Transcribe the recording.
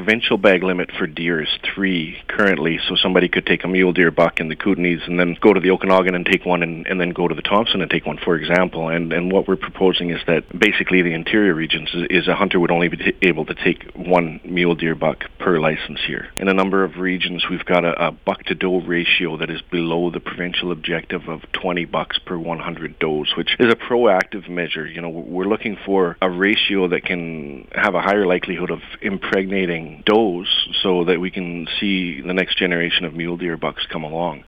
provincial bag limit for deer is 3 currently, so somebody could take a mule deer buck in the Kootenays and then go to the Okanagan and take one, and then go to the Thompson and take one, for example. And what we're proposing is that basically the interior regions is a hunter would only be able to take one mule deer buck per license here. In a number of regions, we've got a buck-to-doe ratio that is below the provincial objective of 20 bucks per 100 does, which is a proactive measure. You know, we're looking for a ratio that can have a higher likelihood of impregnating does so that we can see the next generation of mule deer bucks come along.